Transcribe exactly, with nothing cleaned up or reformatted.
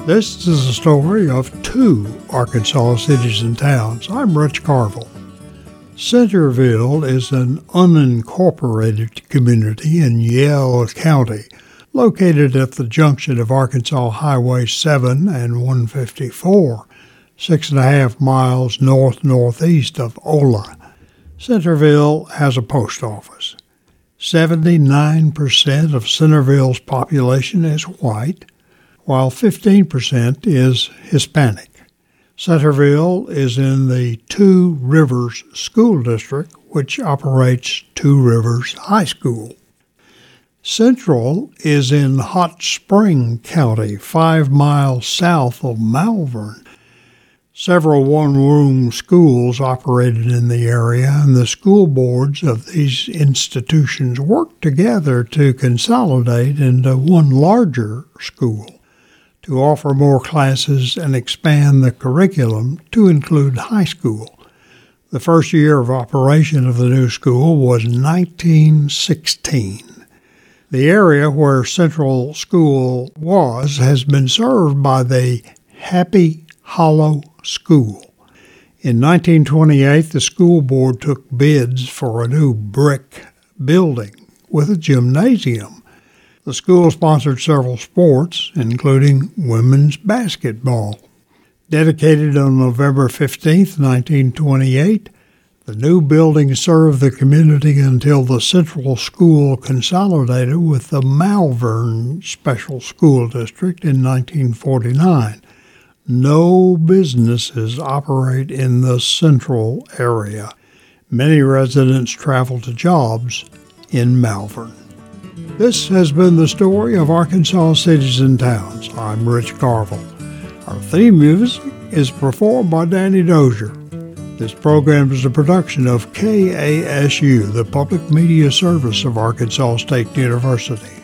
This is the story of two Arkansas cities and towns. I'm Rich Carville. Centerville is an unincorporated community in Yell County, located at the junction of Arkansas Highway seven and one fifty-four, six and a half miles north-northeast of Ola. Centerville has a post office. seventy-nine percent of Centerville's population is white, while fifteen percent is Hispanic. Centerville is in the Two Rivers School District, which operates Two Rivers High School. Central is in Hot Spring County, five miles south of Malvern. Several one-room schools operated in the area, and the school boards of these institutions work together to consolidate into one larger school, to offer more classes and expand the curriculum to include high school. The first year of operation of the new school was nineteen sixteen. The area where Central School was has been served by the Happy Hollow School. In nineteen twenty-eight, the school board took bids for a new brick building with a gymnasium. The school sponsored several sports, including women's basketball. Dedicated on November fifteenth, nineteen twenty-eight, the new building served the community until the Central School consolidated with the Malvern Special School District in nineteen forty-nine. No businesses operate in the Central area. Many residents travel to jobs in Malvern. This has been the story of Arkansas cities and towns. I'm Rich Carville. Our theme music is performed by Danny Dozier. This program is a production of K A S U, the public media service of Arkansas State University.